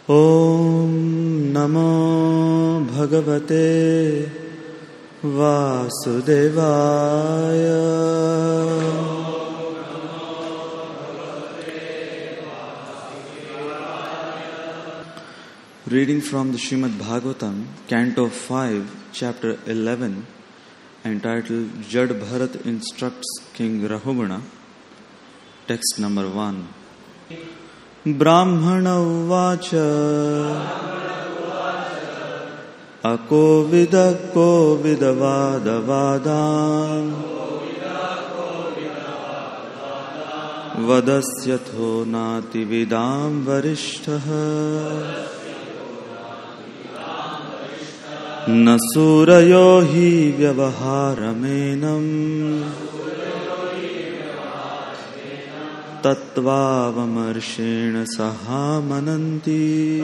ॐ नमो भगवते वासुदेवाय। Reading from the Srimad Bhagavatam, Canto 5, Chapter 11, entitled Jad Bharat Instructs King Rahugana, text number 1. Brahmana uvacha akovida kovida vada vadam vadasyatho nati vidam varishtaha nasurayo hi vyavaharamenam Tattvavamarshena saha mananti.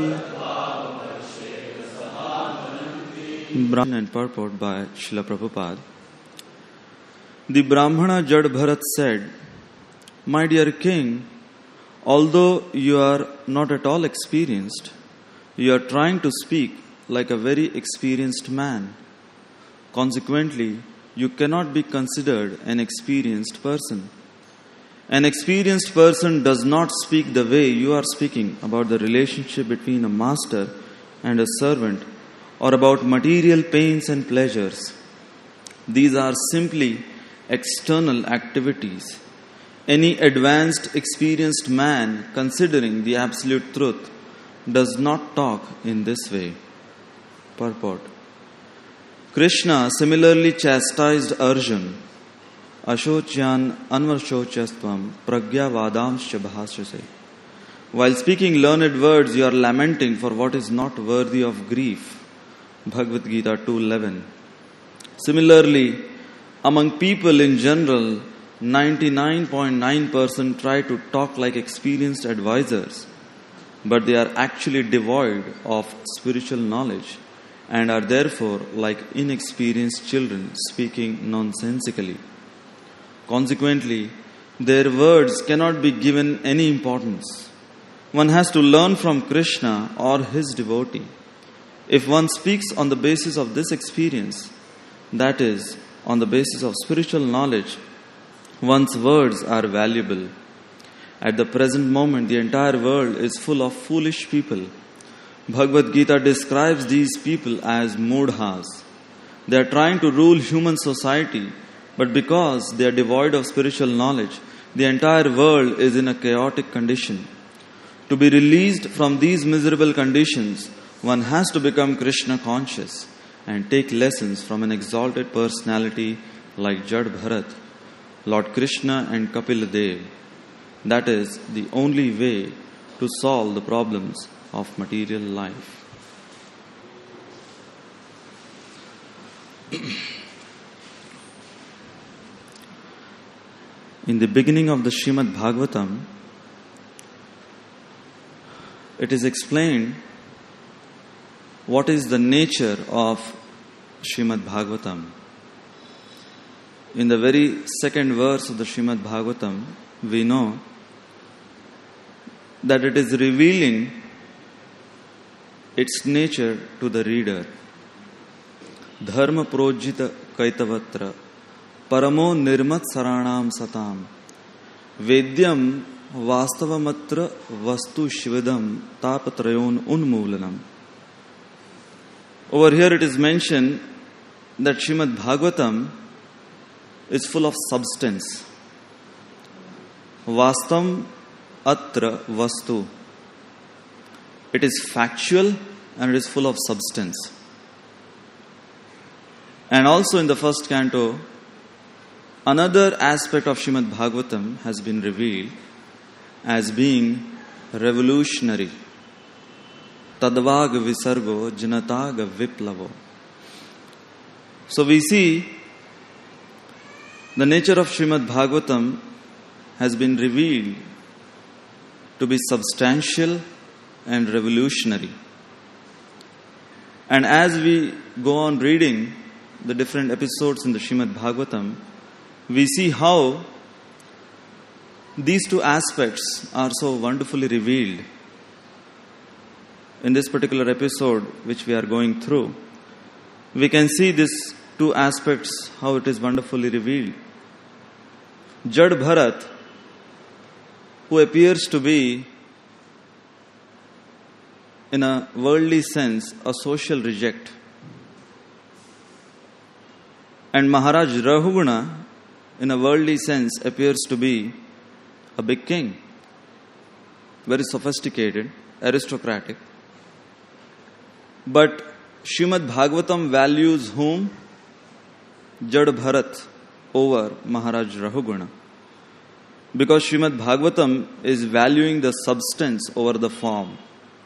Brahman and purport by Srila Prabhupada. The Brahmana Jad Bharat said, "My dear king, although you are not at all experienced, you are trying to speak like a very experienced man. Consequently, you cannot be considered an experienced person. An experienced person does not speak the way you are speaking about the relationship between a master and a servant or about material pains and pleasures. These are simply external activities. Any advanced, experienced man considering the absolute truth does not talk in this way." Purport. Krishna similarly chastised Arjuna, Ashocyan anvarshochastvam pragya vadamscha bhashyase. While speaking learned words, you are lamenting for what is not worthy of grief. Bhagavad Gita 2:11. Similarly, among people in general, 99.9% try to talk like experienced advisors, but they are actually devoid of spiritual knowledge and are therefore like inexperienced children speaking nonsensically. Consequently, their words cannot be given any importance. One has to learn from Krishna or his devotee. If one speaks on the basis of this experience, that is, on the basis of spiritual knowledge, one's words are valuable. At the present moment, the entire world is full of foolish people. Bhagavad Gita describes these people as mudhas. They are trying to rule human society, but because they are devoid of spiritual knowledge, the entire world is in a chaotic condition. To be released from these miserable conditions, one has to become Krishna conscious and take lessons from an exalted personality like Jad Bharat, Lord Krishna and Kapila Dev. That is the only way to solve the problems of material life. In the beginning of the Srimad Bhagavatam, it is explained what is the nature of Srimad Bhagavatam. In the very second verse of the Srimad Bhagavatam, we know that it is revealing its nature to the reader. Dharma projita kaitavatra Paramo nirmat saranam satam Vedyam vastavamatra vastu shivadam tapatrayon unmoolanam. Over here it is mentioned that Srimad Bhagavatam is full of substance. Vastam atra vastu. It is factual and it is full of substance. And also in the first canto, another aspect of Srimad Bhagavatam has been revealed as being revolutionary. Tadvaga visargo janataga viplavo. So we see the nature of Srimad Bhagavatam has been revealed to be substantial and revolutionary. And as we go on reading the different episodes in the Srimad Bhagavatam, we see how these two aspects are so wonderfully revealed. in this particular episode which we are going through, we can see these two aspects, how it is wonderfully revealed. Jad Bharat, who appears to be, in a worldly sense, a social reject. And Maharaj Rahuguna, in a worldly sense, appears to be a big king. Very sophisticated, aristocratic. But Srimad Bhagavatam values whom? Jad Bharat over Maharaj Rahuguna. Because Srimad Bhagavatam is valuing the substance over the form.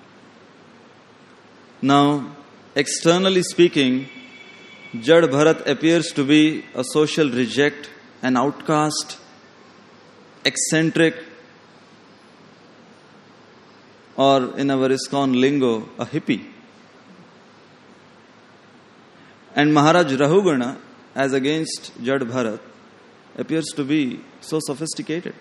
Now, externally speaking, Jad Bharat appears to be a social reject, an outcast, eccentric, or in our ISKCON lingo, a hippie. And Maharaj Rahuguna, as against Jad Bharat, appears to be so sophisticated.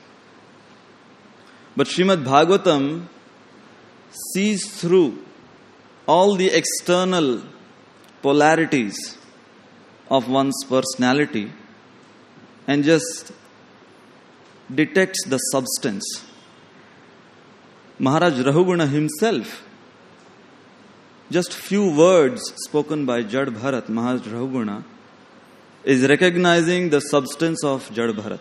But Srimad Bhagavatam sees through all the external polarities of one's personality and just detects the substance. Maharaj Rahuguna himself, just few words spoken by Jad Bharat, Maharaj Rahuguna, is recognizing the substance of Jad Bharat.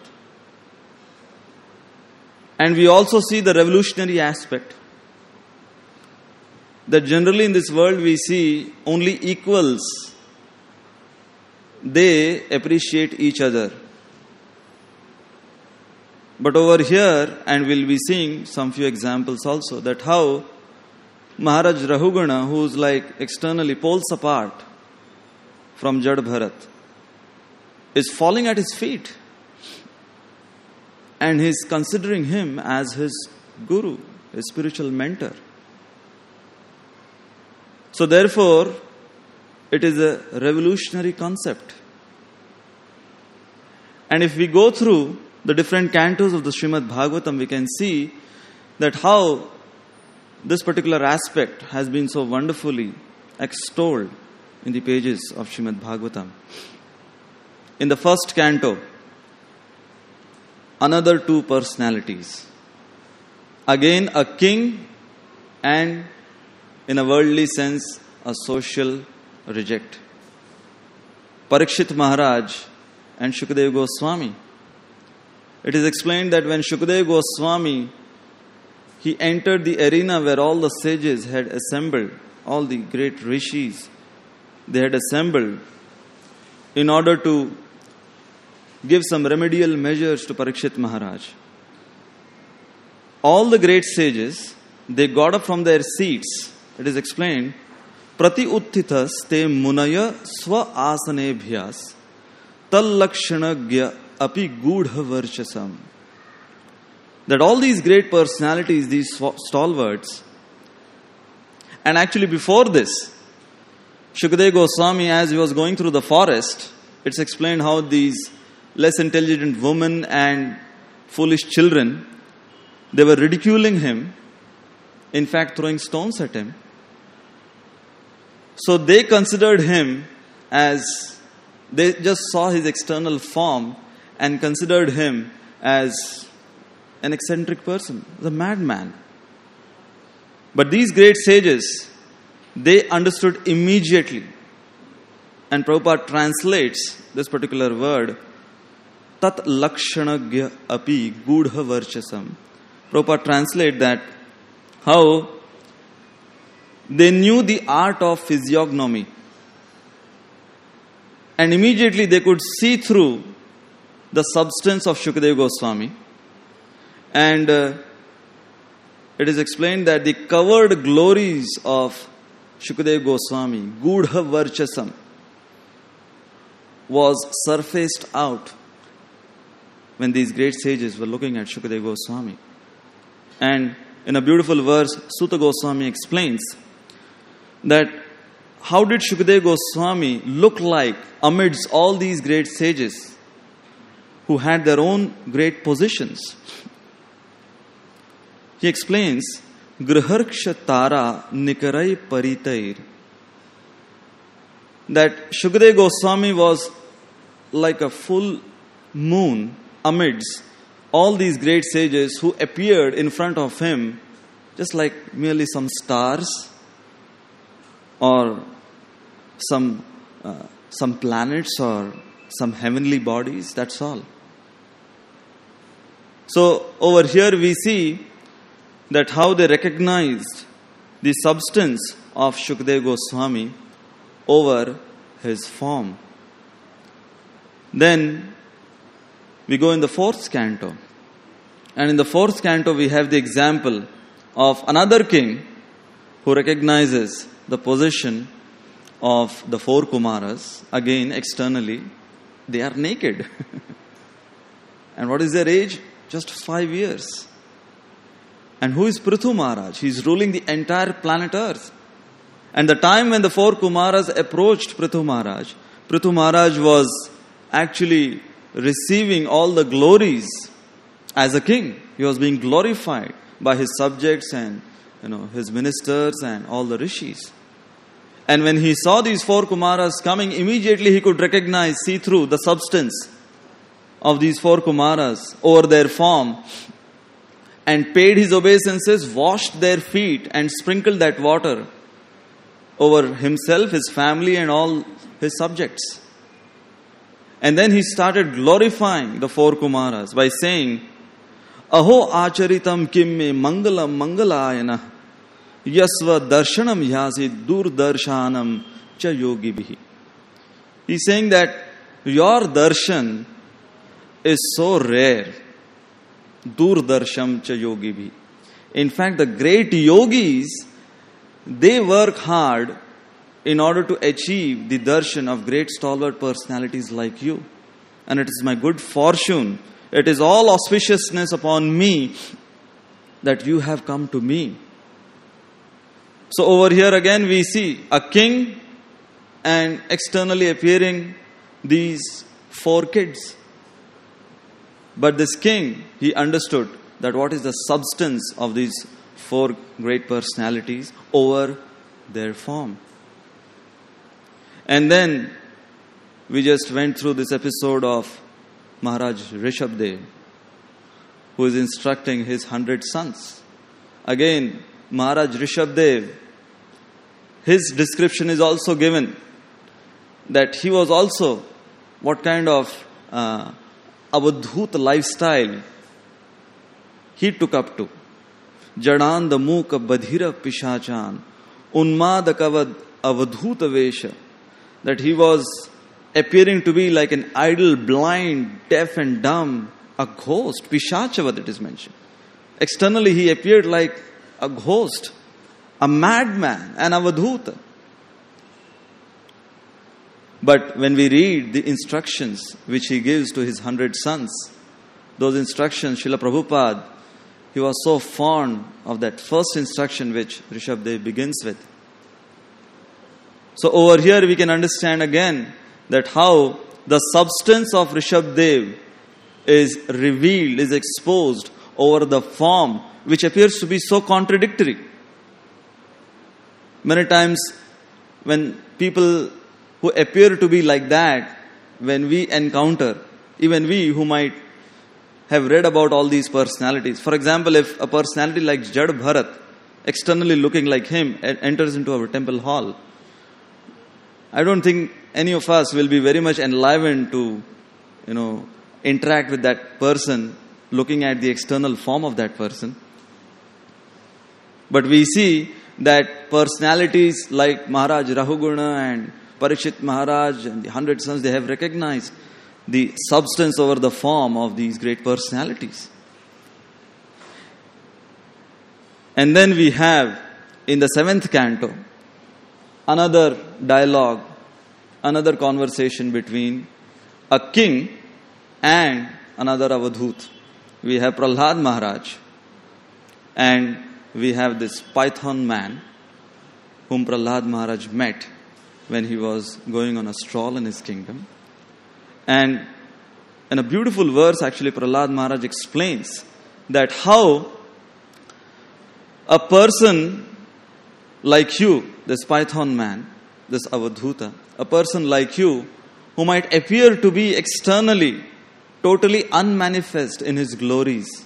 And we also see the revolutionary aspect. That generally in this world we see only equals. They appreciate each other. But over here, and we'll be seeing some few examples also, that how Maharaj Rahuguna, who's like externally poles apart from Jad Bharat, is falling at his feet. And he's considering him as his guru, his spiritual mentor. So therefore, it is a revolutionary concept. And if we go through the different cantos of the Srimad Bhagavatam, we can see that how this particular aspect has been so wonderfully extolled in the pages of Srimad Bhagavatam. In the first canto, another two personalities. Again, a king and, in a worldly sense, a social reject. Parikshit Maharaj and Shukadeva Goswami. It is explained that when Shukadeva Goswami, he entered the arena where all the sages had assembled, all the great rishis, they had assembled in order to give some remedial measures to Parikshit Maharaj. All the great sages, they got up from their seats. It is explained, Prati uttitas te munaya swa asanebhyas tal lakshanagya api gudha varchasam. That all these great personalities, these stalwarts, and actually before this, Shukadeva Goswami, as he was going through the forest, it's explained how these less intelligent women and foolish children, they were ridiculing him, in fact throwing stones at him. So they considered him as, they just saw his external form and considered him as an eccentric person, the madman. But these great sages, they understood immediately. And Prabhupada translates this particular word, Tat lakshanagya api gudha varchasam. Prabhupada translates that how they knew the art of physiognomy. And immediately they could see through the substance of Shukadeva Goswami. And it is explained that the covered glories of Shukadeva Goswami, Gudha Varchasam, was surfaced out when these great sages were looking at Shukadeva Goswami. And in a beautiful verse, Suta Goswami explains that how did Shukadeva Goswami look like amidst all these great sages who had their own great positions. He explains, Griharksha Tara Nikarai Paritair. That Shukadeva Goswami was like a full moon amidst all these great sages who appeared in front of him just like merely some stars or some planets or some heavenly bodies, that's all. So over here we see that how they recognized the substance of Shukadeva Goswami over his form. Then we go in the 4th canto. And in the 4th canto we have the example of another king who recognizes the position of the 4 Kumaras. Again, externally, they are naked. And what is their age? Just 5 years. And who is Prithu Maharaj? He is ruling the entire planet Earth. And the time when the 4 Kumaras approached Prithu Maharaj was actually receiving all the glories as a king. He was being glorified by his subjects and his ministers and all the rishis. And when he saw these 4 Kumaras coming, immediately he could see through the substance of these 4 Kumaras over their form, and paid his obeisances, washed their feet and sprinkled that water over himself, his family and all his subjects. And then he started glorifying the 4 Kumaras by saying, Aho acharitam kimme mangalam mangalayana yasva darshanam yasi durdarshanam cha yogi bihi. He's saying that your darshan is so rare. Durdarsham cha yogi bhi. In fact, the great yogis, they work hard in order to achieve the darshan of great stalwart personalities like you. And it is my good fortune, it is all auspiciousness upon me that you have come to me. So over here again we see a king and externally appearing these 4 kids. But this king, he understood that what is the substance of these 4 great personalities over their form. And then we just went through this episode of Maharaj Rishabdev, who is instructing his 100 sons. Again, Maharaj Rishabdev, his description is also given that he was also what kind of Avadhut lifestyle he took up to. Jadan the Mukha Badhira Pishachan Unmadakavad Avadhut Vesha. That he was appearing to be like an idle, blind, deaf and dumb, a ghost. Pishachavad it is mentioned. Externally he appeared like a ghost, a madman, an Avadhuta. But when we read the instructions which he gives to his 100 sons, those instructions, Srila Prabhupada, he was so fond of that first instruction which Rishabdev begins with. So over here we can understand again that how the substance of Rishabdev is revealed, is exposed over the form which appears to be so contradictory. Many times when people who appear to be like that, when we encounter, even we who might have read about all these personalities. For example, if a personality like Jad Bharat, externally looking like him, enters into our temple hall, I don't think any of us will be very much enlivened to, interact with that person, looking at the external form of that person. But we see that personalities like Maharaj Rahuguna and Parikshit Maharaj and the 100 sons, they have recognized the substance over the form of these great personalities. And then we have in the 7th canto another dialogue, another conversation between a king and another Avadhut. We have Prahlad Maharaj and we have this Python man whom Prahlad Maharaj met when he was going on a stroll in his kingdom. And in a beautiful verse, actually, Prahlad Maharaj explains that how a person like you, this Python man, this Avadhuta, a person like you who might appear to be externally totally unmanifest in his glories,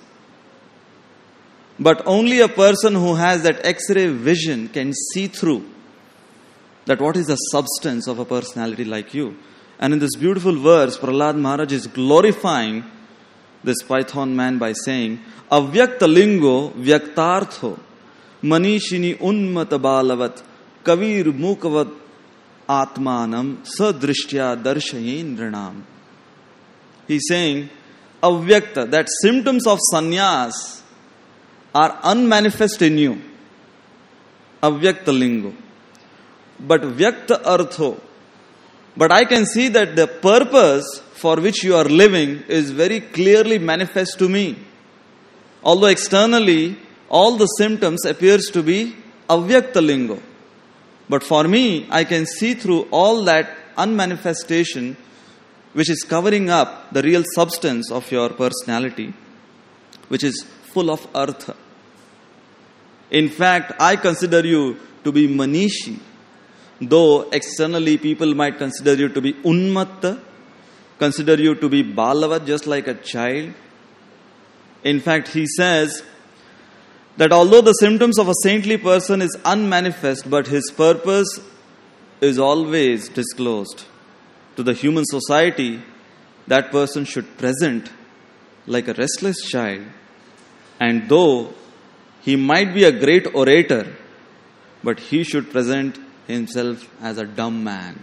but only a person who has that X-ray vision can see through that what is the substance of a personality like you. And in this beautiful verse, Prahlad Maharaj is glorifying this Python man by saying, Avyakta lingo vyaktartho manishini unmata balavat kavir mukavat atmanam sadrishtya darshayin nrinam. He's saying, avyakta, that symptoms of sannyas are unmanifest in you. Avyakta lingo. But vyakta artho. But I can see that the purpose for which you are living is very clearly manifest to me. Although externally, all the symptoms appears to be avyakta lingo. But for me, I can see through all that unmanifestation which is covering up the real substance of your personality, which is full of artha. In fact, I consider you to be manishi, though externally people might consider you to be unmatta, consider you to be balavat, just like a child. In fact, he says that although the symptoms of a saintly person is unmanifest, but his purpose is always disclosed. To the human society, that person should present like a restless child. And though he might be a great orator, but he should present himself as a dumb man.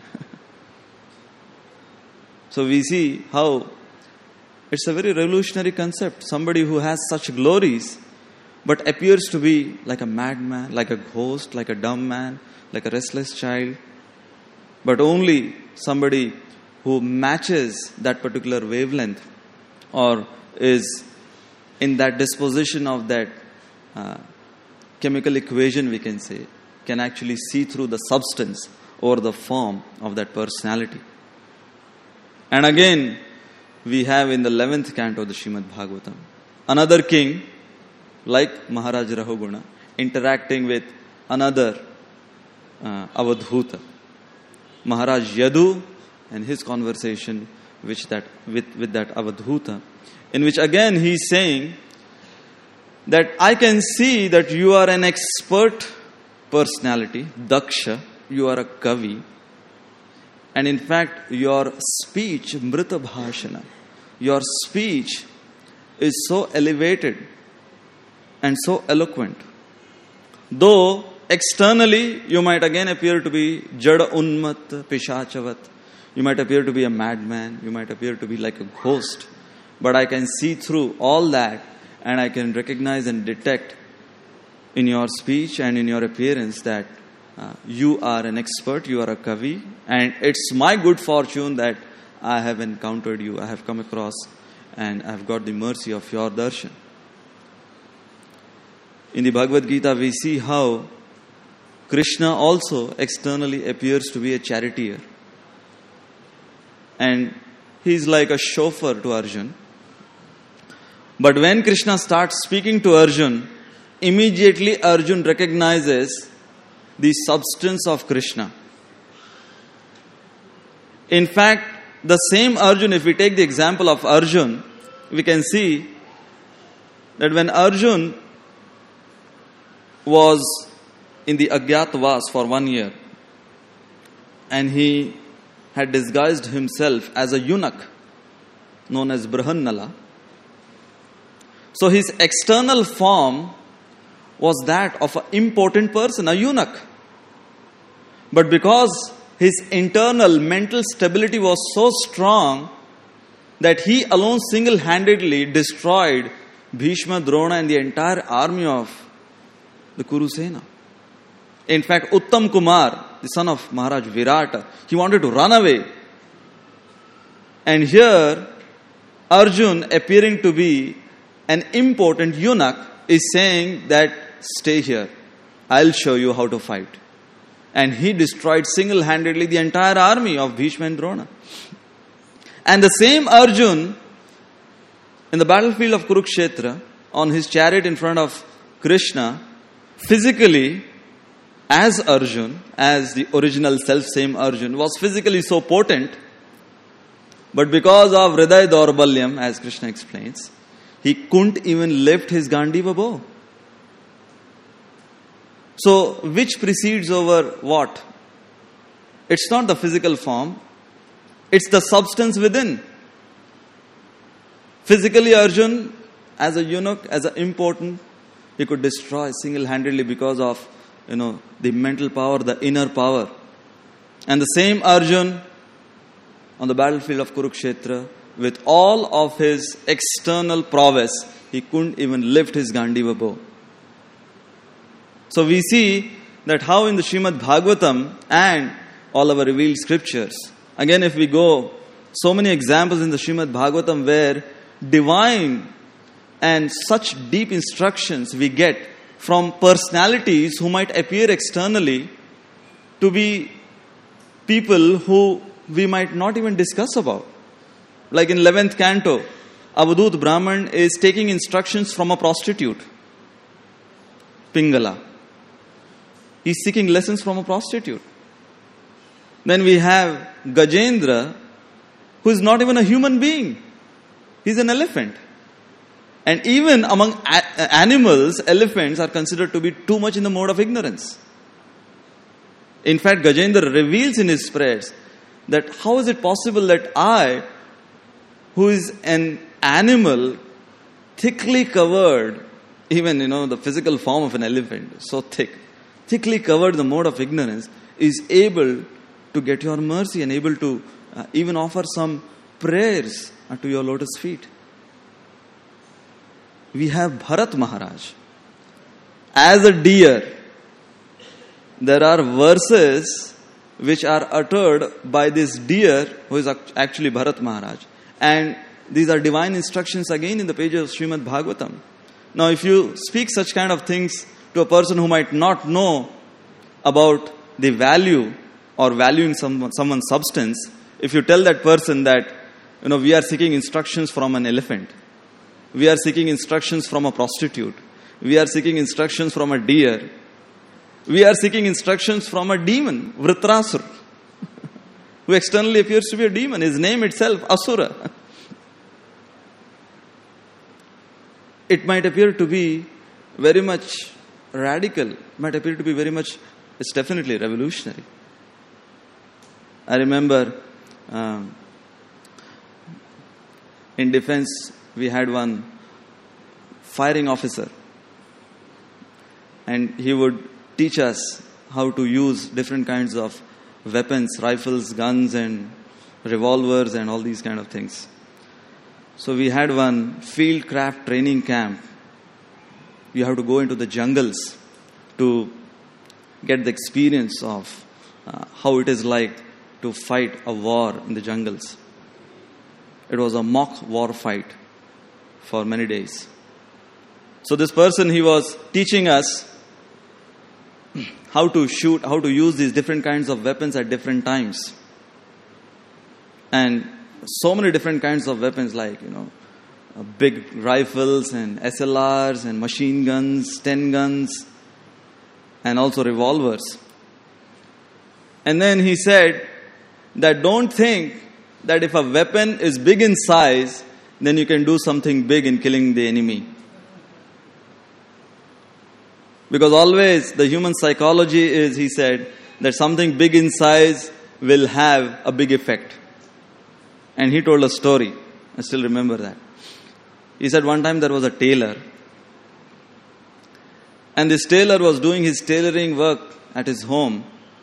So we see how it's a very revolutionary concept. Somebody who has such glories, but appears to be like a madman, like a ghost, like a dumb man, like a restless child. But only somebody who matches that particular wavelength or is in that disposition of that chemical equation, we can say, can actually see through the substance or the form of that personality. And again, we have in the 11th canto of the Srimad Bhagavatam, another king like Maharaj Rahuguna interacting with another Avadhuta, Maharaj Yadu, and his conversation with that Avadhuta, in which again he is saying that I can see that you are an expert personality, Daksha, you are a Kavi, and in fact your speech, Mrita Bhashana, your speech is so elevated and so eloquent. Though externally you might again appear to be Jada Unmat, Pishachavat, you might appear to be a madman, you might appear to be like a ghost, but I can see through all that and I can recognize and detect in your speech and in your appearance that you are an expert, you are a Kavi, and it's my good fortune that I have encountered you, I have come across, and I have got the mercy of your darshan. In the Bhagavad Gita, we see how Krishna also externally appears to be a charioteer. And he is like a chauffeur to Arjun. But when Krishna starts speaking to Arjun, immediately Arjun recognizes the substance of Krishna. In fact, the same Arjun, if we take the example of Arjun, we can see that when Arjun was in the Agyatavas for 1 year and he had disguised himself as a eunuch known as Brahannala. So his external form was that of an important person, a eunuch. But because his internal mental stability was so strong that he alone single-handedly destroyed Bhishma, Drona and the entire army of the Kurusena. In fact, Uttam Kumar, the son of Maharaj Virata, he wanted to run away. And here, Arjun, appearing to be an important eunuch, is saying that, stay here, I'll show you how to fight. And he destroyed single-handedly the entire army of Bhishma and Drona. And the same Arjun, in the battlefield of Kurukshetra, on his chariot in front of Krishna, physically, as Arjun, as the original self-same Arjun, was physically so potent, but because of Hriday Daurbalyam, as Krishna explains, he couldn't even lift his Gandiva bow. So, which precedes over what? It's not the physical form, it's the substance within. Physically, Arjun, as a eunuch, as an impotent, he could destroy single-handedly because of, the mental power, the inner power. And the same Arjun, on the battlefield of Kurukshetra, with all of his external prowess, he couldn't even lift his Gandiva bow. So we see that how in the Srimad Bhagavatam and all our revealed scriptures, again if we go, so many examples in the Srimad Bhagavatam where divine and such deep instructions we get from personalities who might appear externally to be people who we might not even discuss about. Like in 11th canto, Avadut Brahman is taking instructions from a prostitute, Pingala. He's seeking lessons from a prostitute. Then we have Gajendra, who is not even a human being. He's an elephant. And even among animals, elephants are considered to be too much in the mode of ignorance. In fact, Gajendra reveals in his prayers that how is it possible that I, who is an animal, thickly covered, even, the physical form of an elephant, so thickly covered the mode of ignorance, is able to get your mercy and able to even offer some prayers to your lotus feet. We have Bharat Maharaj. As a deer, there are verses which are uttered by this deer, who is actually Bharat Maharaj. And these are divine instructions again in the pages of Srimad Bhagavatam. Now, if you speak such kind of things to a person who might not know about the value or valuing someone's substance, if you tell that person that, we are seeking instructions from an elephant, we are seeking instructions from a prostitute, we are seeking instructions from a deer, we are seeking instructions from a demon, Vritrasura, who externally appears to be a demon, his name itself, Asura. It might appear to be very much radical, might appear to be very much, it's definitely revolutionary. I remember in defense, we had one firing officer, and he would teach us how to use different kinds of weapons, rifles, guns, and revolvers, and all these kind of things. So we had one field craft training camp. You have to go into the jungles to get the experience of how it is like to fight a war in the jungles. It was a mock war fight for many days. So this person, he was teaching us how to shoot, how to use these different kinds of weapons at different times. And so many different kinds of weapons like, big rifles and SLRs and machine guns, 10 guns, and also revolvers. And then he said that don't think that if a weapon is big in size, then you can do something big in killing the enemy. Because always the human psychology is, he said, that something big in size will have a big effect. And he told a story. I still remember that. He said one time there was a tailor. And this tailor was doing his tailoring work at his home.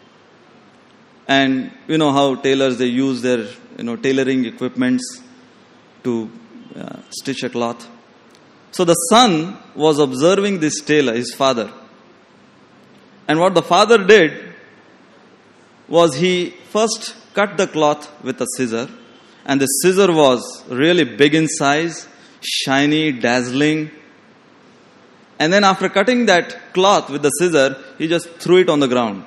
And you know how tailors, they use their tailoring equipments to stitch a cloth. So the son was observing this tailor, his father. And what the father did was he first cut the cloth with a scissor. And the scissor was really big in size, shiny, dazzling. And then after cutting that cloth with the scissor, he just threw it on the ground.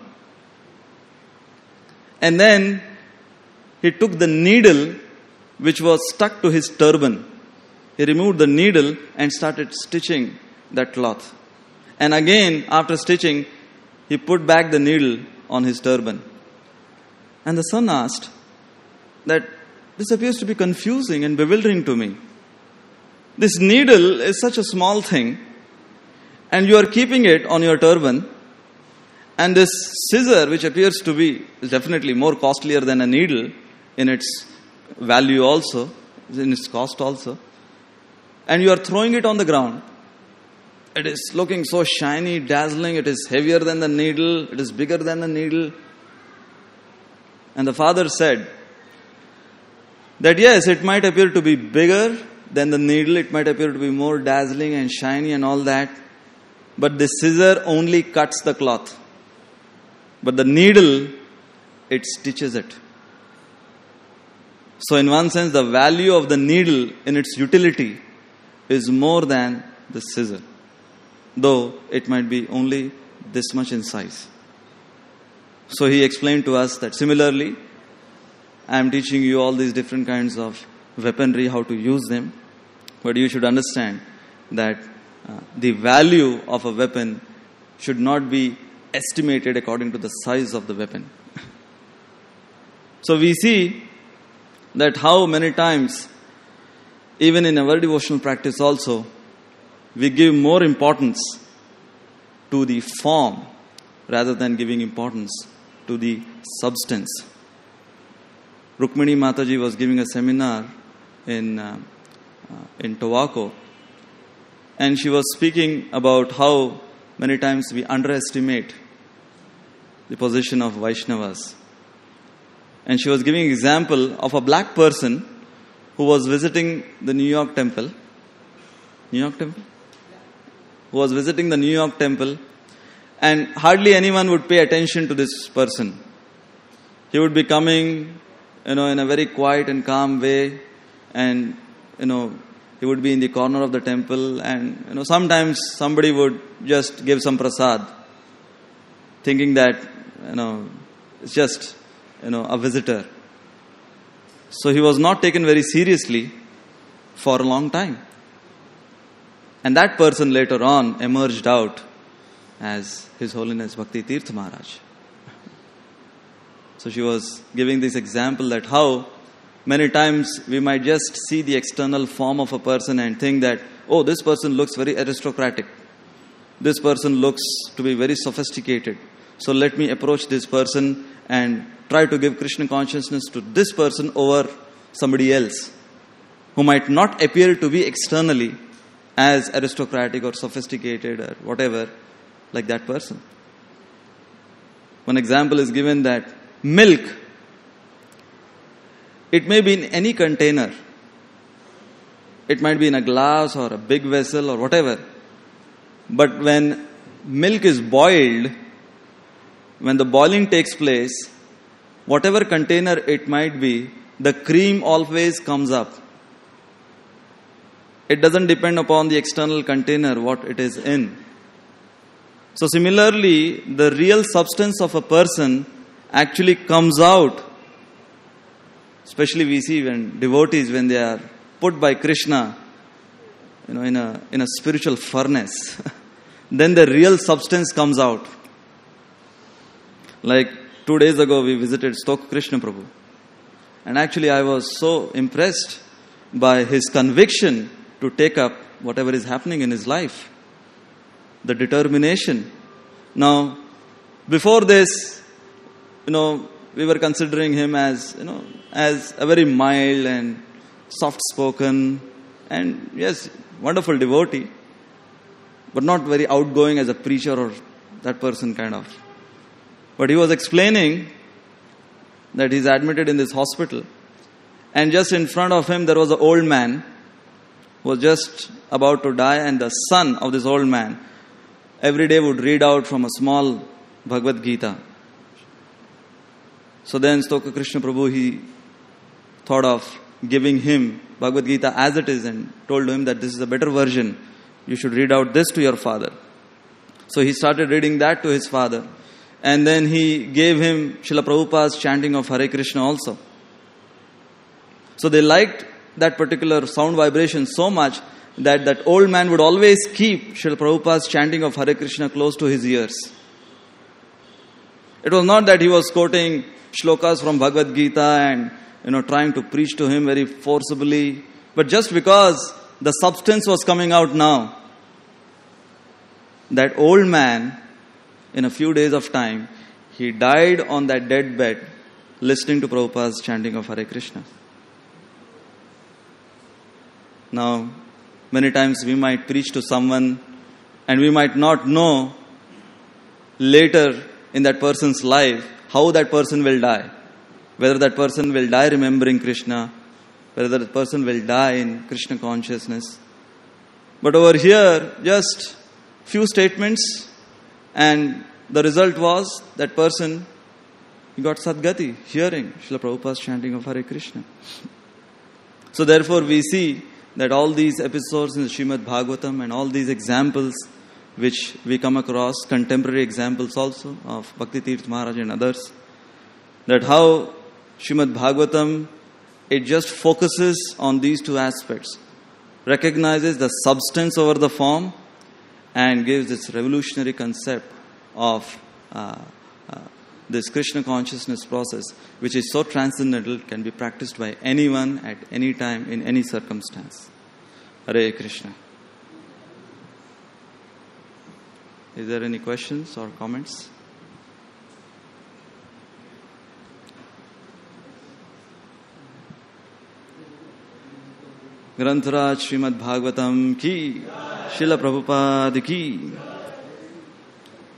And then he took the needle which was stuck to his turban. He removed the needle and started stitching that cloth. And again, after stitching, he put back the needle on his turban. And the son asked that this appears to be confusing and bewildering to me. This needle is such a small thing, and you are keeping it on your turban. And this scissor, which appears to be definitely more costlier than a needle in its value also, in its cost also, and you are throwing it on the ground. It is looking so shiny, dazzling, it is heavier than the needle, it is bigger than the needle. And the father said that yes, it might appear to be bigger than the needle, it might appear to be more dazzling and shiny and all that, but the scissor only cuts the cloth. But the needle, it stitches it. So in one sense, the value of the needle in its utility is more than the scissor, though it might be only this much in size. So he explained to us that similarly, I am teaching you all these different kinds of weaponry, how to use them, but you should understand that the value of a weapon should not be estimated according to the size of the weapon. So we see that how many times, even in our devotional practice also, we give more importance to the form rather than giving importance to the substance. Rukmini Mataji was giving a seminar in Tobacco, and she was speaking about how many times we underestimate the position of Vaishnavas. And she was giving an example of a black person who was visiting the New York temple. Who was visiting the New York temple, and hardly anyone would pay attention to this person. He would be coming, in a very quiet and calm way, and, he would be in the corner of the temple, and, sometimes somebody would just give some prasad, thinking that, it's just, a visitor. So he was not taken very seriously for a long time. And that person later on emerged out as His Holiness Bhakti Tirtha Maharaj. So she was giving this example that how many times we might just see the external form of a person and think that, oh, this person looks very aristocratic. This person looks to be very sophisticated. So let me approach this person and try to give Krishna consciousness to this person over somebody else who might not appear to be externally as aristocratic or sophisticated or whatever like that person. One example is given that milk, it may be in any container. It might be in a glass or a big vessel or whatever. But when milk is boiled, when the boiling takes place, whatever container it might be, the cream always comes up. It doesn't depend upon the external container, what it is in. So similarly, the real substance of a person actually comes out. Especially we see when devotees, when they are put by Krishna, in a spiritual furnace, then the real substance comes out. Like 2 days ago, we visited Stoka Krishna Prabhu. And actually I was so impressed by his conviction to take up whatever is happening in his life. The determination. Now, before this, we were considering him as a very mild and soft-spoken and, yes, wonderful devotee, but not very outgoing as a preacher or that person kind of. But he was explaining that he's admitted in this hospital, and just in front of him there was an old man who was just about to die, and the son of this old man every day would read out from a small Bhagavad Gita. So then Stoka Krishna Prabhu, he thought of giving him Bhagavad Gita as it is and told him that this is a better version. You should read out this to your father. So he started reading that to his father. And then he gave him Srila Prabhupada's chanting of Hare Krishna also. So they liked that particular sound vibration so much that old man would always keep Srila Prabhupada's chanting of Hare Krishna close to his ears. It was not that he was quoting shlokas from Bhagavad Gita and trying to preach to him very forcibly, but just because the substance was coming out now. That old man, in a few days of time, he died on that deathbed listening to Prabhupada's chanting of Hare Krishna. Now, many times we might preach to someone and we might not know later in that person's life how that person will die. Whether that person will die remembering Krishna, whether that person will die in Krishna consciousness. But over here, just few statements, and the result was that person, he got Sadgati, hearing Srila Prabhupada's chanting of Hare Krishna. So therefore we see that all these episodes in the Srimad Bhagavatam and all these examples which we come across, contemporary examples also of Bhakti Tirtha Maharaj and others, that how Srimad Bhagavatam, it just focuses on these two aspects, recognizes the substance over the form and gives this revolutionary concept of this Krishna consciousness process, which is so transcendental, can be practiced by anyone at any time, in any circumstance. Hare Krishna. Is there any questions or comments? Grantaraj Srimad Bhagavatam ki, Srila Prabhupada ki.